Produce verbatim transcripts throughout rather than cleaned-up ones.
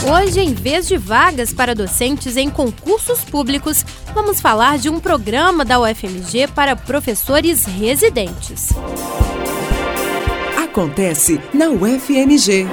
Hoje, em vez de vagas para docentes em concursos públicos, vamos falar de um programa da U F M G para professores residentes. Acontece na U F M G.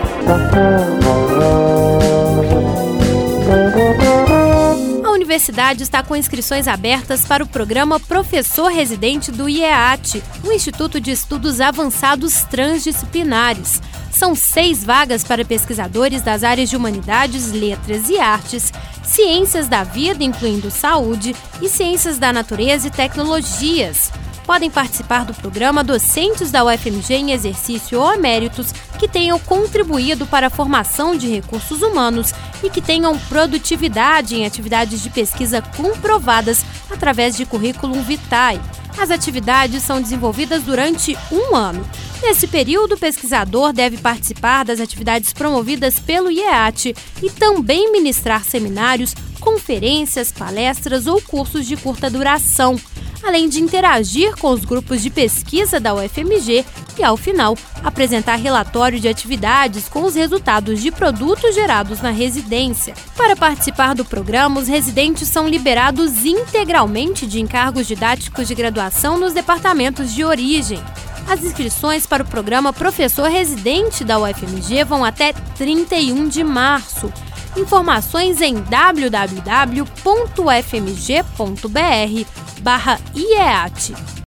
A universidade está com inscrições abertas para o programa Professor Residente do I E A T, o Instituto de Estudos Avançados Transdisciplinares. São seis vagas para pesquisadores das áreas de Humanidades, Letras e Artes, Ciências da Vida, incluindo Saúde, e Ciências da Natureza e Tecnologias. Podem participar do programa docentes da U F M G em exercício ou eméritos que tenham contribuído para a formação de recursos humanos e que tenham produtividade em atividades de pesquisa comprovadas através de currículo vitae. As atividades são desenvolvidas durante um ano. Nesse período, o pesquisador deve participar das atividades promovidas pelo I E A T e também ministrar seminários, conferências, palestras ou cursos de curta duração, além de interagir com os grupos de pesquisa da U F M G e, ao final, apresentar relatório de atividades com os resultados de produtos gerados na residência. Para participar do programa, os residentes são liberados integralmente de encargos didáticos de graduação nos departamentos de origem. As inscrições para o programa Professor Residente da U F M G vão até trinta e um de março. Informações em w w w ponto u f m g ponto b r barra I E A T.